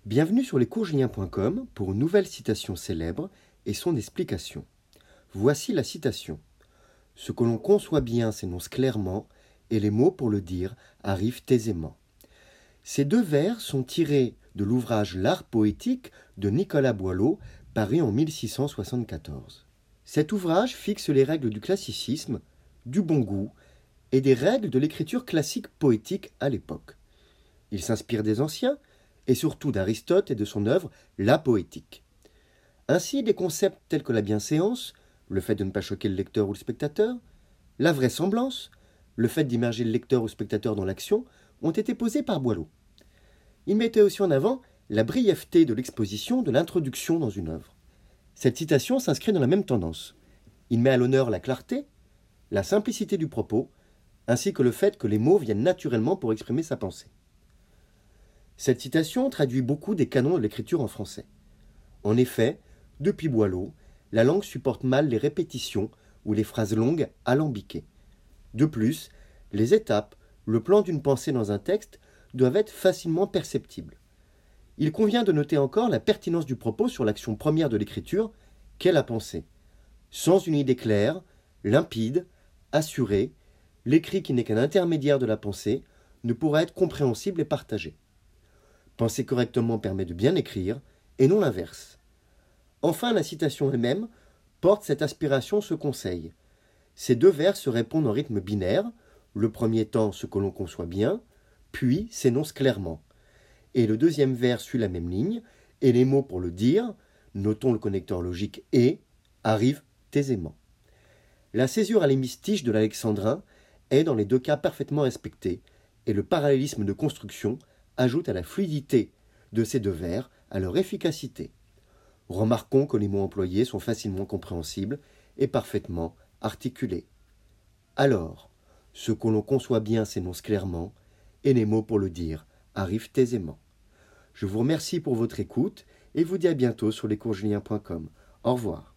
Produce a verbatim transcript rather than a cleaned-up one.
Bienvenue sur lescoursjulien point com pour une nouvelle citation célèbre et son explication. Voici la citation. Ce que l'on conçoit bien s'énonce clairement, et les mots pour le dire arrivent aisément. Ces deux vers sont tirés de l'ouvrage L'art poétique de Nicolas Boileau, paru en mille six cent soixante-quatorze. Cet ouvrage fixe les règles du classicisme, du bon goût et des règles de l'écriture classique poétique à l'époque. Il s'inspire des anciens, et surtout d'Aristote et de son œuvre La Poétique. Ainsi, des concepts tels que la bienséance, le fait de ne pas choquer le lecteur ou le spectateur, la vraisemblance, le fait d'immerger le lecteur ou le spectateur dans l'action, ont été posés par Boileau. Il mettait aussi en avant la brièveté de l'exposition de l'introduction dans une œuvre. Cette citation s'inscrit dans la même tendance. Il met à l'honneur la clarté, la simplicité du propos, ainsi que le fait que les mots viennent naturellement pour exprimer sa pensée. Cette citation traduit beaucoup des canons de l'écriture en français. En effet, depuis Boileau, la langue supporte mal les répétitions ou les phrases longues alambiquées. De plus, les étapes, le plan d'une pensée dans un texte doivent être facilement perceptibles. Il convient de noter encore la pertinence du propos sur l'action première de l'écriture, qu'est la pensée. Sans une idée claire, limpide, assurée, l'écrit qui n'est qu'un intermédiaire de la pensée ne pourra être compréhensible et partagé. Penser correctement permet de bien écrire, et non l'inverse. Enfin, la citation elle-même porte cette aspiration, ce conseil. Ces deux vers se répondent en rythme binaire, le premier étant ce que l'on conçoit bien, puis s'énonce clairement. Et le deuxième vers suit la même ligne, et les mots pour le dire, notons le connecteur logique « et », arrivent aisément. La césure à l'hémistiche de l'alexandrin est dans les deux cas parfaitement respectée, et le parallélisme de construction ajoute à la fluidité de ces deux vers, à leur efficacité. Remarquons que les mots employés sont facilement compréhensibles et parfaitement articulés. Alors, ce que l'on conçoit bien s'énonce clairement, et les mots pour le dire arrivent aisément. Je vous remercie pour votre écoute et vous dis à bientôt sur lescoursjulien point com. Au revoir.